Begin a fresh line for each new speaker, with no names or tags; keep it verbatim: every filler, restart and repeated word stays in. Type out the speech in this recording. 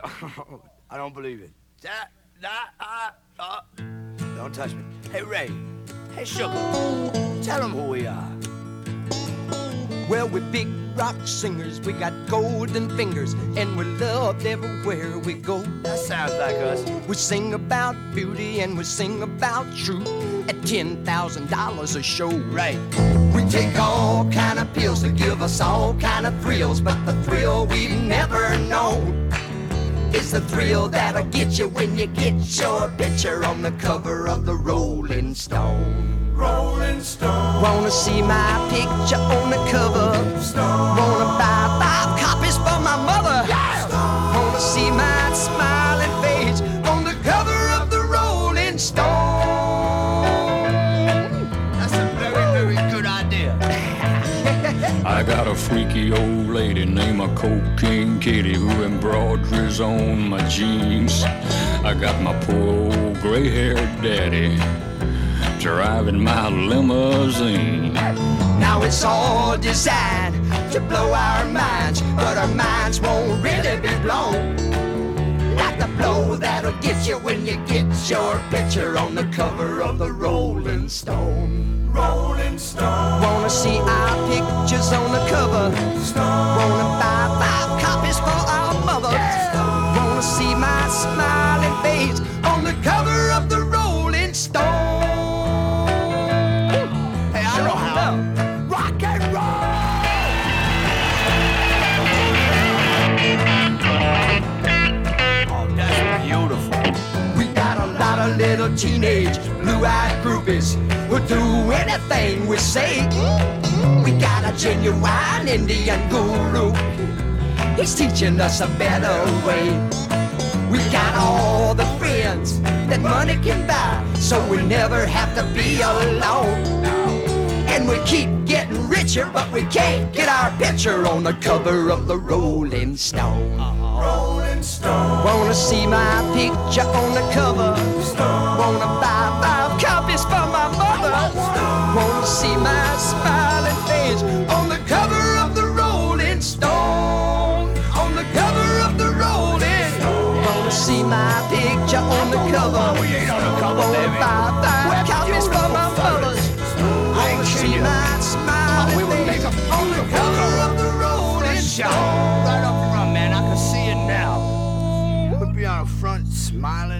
I don't believe it. That, that, uh, uh. Don't touch me. Hey, Ray. Hey, Sugar. Tell them who we are.
Well, we're big rock singers, we got golden fingers, and we're loved everywhere we go.
That sounds like us.
We sing about beauty and we sing about truth at ten thousand dollars a show.
Right.
We take all kind of pills to give us all kind of thrills, but the thrill we've never known is the thrill that'll get you when you get your picture on the cover of the Rolling Stone.
Rolling Stone.
Wanna see my picture on the cover? Stone. Wanna buy five copies for my mother?
Yeah.
Stone. Wanna see my smiling face on the cover of the Rolling Stone?
That's a very, very good idea.
I got a freaky old lady named a Cocaine Kitty who embroiders on my jeans. I got my poor old gray-haired daddy driving my limousine.
Now it's all designed to blow our minds, but our minds won't really be blown like the blow that'll get you when you get your picture on the cover of the Rolling Stone.
Rolling Stone.
Wanna see our pictures on the cover? Stone. Wanna buy five copies for our mother? Yeah. Wanna see my smiling face on the cover of the Rolling Stone?
Hey, I know how. Rock and roll! Oh, that's beautiful.
We got a lot of little teenage blue-eyed groupies who do anything we say. We got a genuine Indian guru. He's teaching us a better way. We got all the friends that money can buy, so we never have to be alone. And we keep getting richer, but we can't get our picture on the cover of the Rolling Stone.
Rolling Stone.
Wanna see my picture on the cover? Stone. Wanna buy five copies for my mother? Stone. Wanna see my smiling face on the cover of the Rolling Stone? On the cover of the Rolling Stone. Wanna see my picture on the cover?
We ain't on the cover,
Wanna
baby.
buy five copies for my mother? Wanna see my smiling face on the cover of the Rolling Stone?
Right up front, man. I can see it now. We'll be on the front smiling.